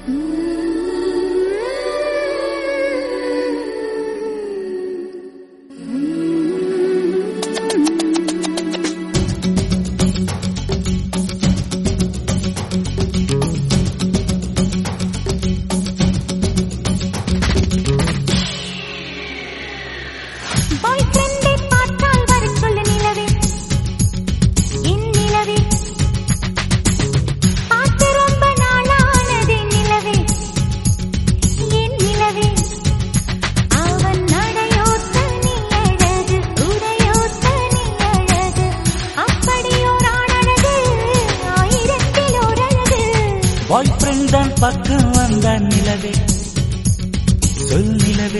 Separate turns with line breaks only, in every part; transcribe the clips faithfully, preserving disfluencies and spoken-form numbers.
பாய் friend தான் பக்கம் வந்தான் நிலவே, சொல் நிலவே.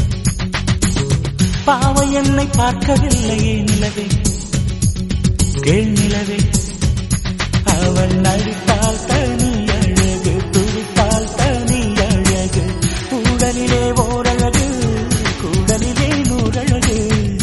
பாவை என்னை பார்க்கவில்லையே நிலவே, கேள் நிலவே. அவள் நடித்தால் தனி அழகு, துடித்தால் தனி அழகு. கூடலிலே ஓரழகு, கூடலிலே நூறழகு.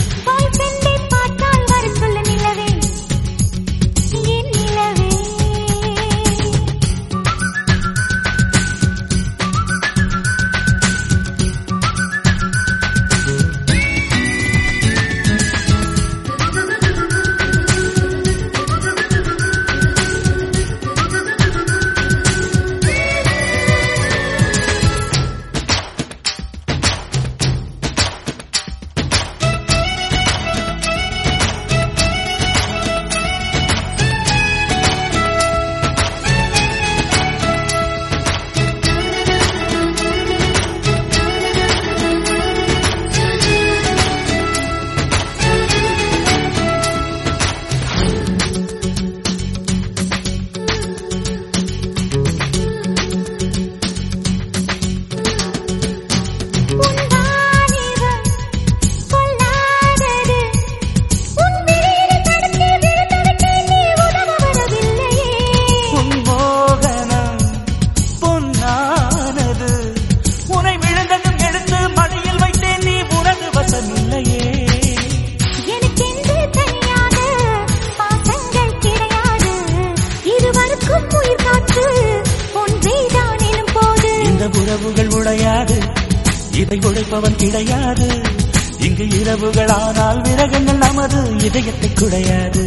உறவுகள் உடையாது, இதை உழைப்பவன் கிடையாது. இங்கு இரவுகள் ஆனால் விரகங்கள் நமது இதயத்தை குடையாது.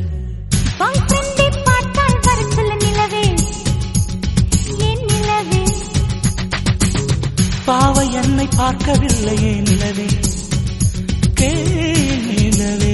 பாவை என்னை பார்க்கவில்லையே நிலவே, கேள் நிலவே.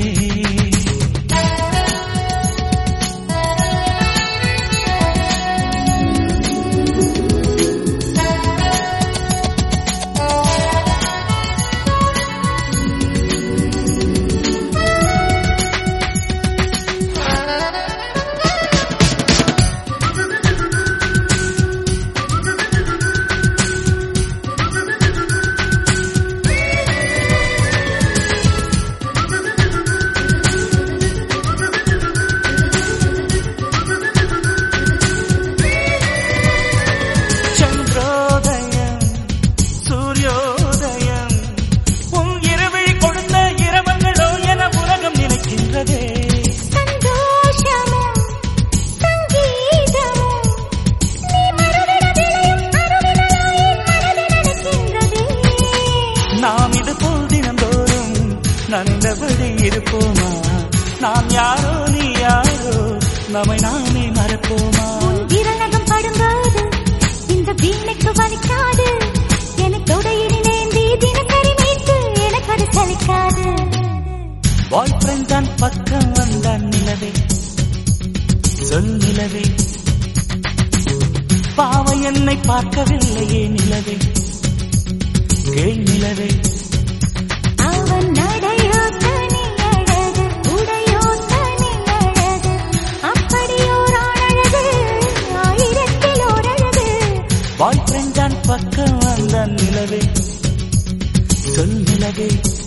நாம் இது போல் தினந்தோறும் நந்தபடி இருப்போமா? நாம் யாரோ நீ யாரோ, நம்மை நாமே மறப்போமா?
விரலகம் படும்போது இந்த வீணைக்கு வலிக்காது, எனக்கு உடையிலேந்தி தினக்கரி மீட்டு எனக்கு அது சலிக்காது.
பாய் ஃப்ரெண்ட் தான் பக்கம் வந்தான் நிலவே, சொல் நிலவே. பாவை என்னை பார்க்கவில்லையே நிலவே, கேள் நிலவே.
அவன் நடையோ தனி அழகு, உடையோ தனி அழகு. அப்படியோர் அழகு, ஆயிரத்தில் ஓர் அழகு.
பாய் ஃப்ரெண்ட் தான் பக்கம் வந்தான் நிலவே, சொல் நிலவே.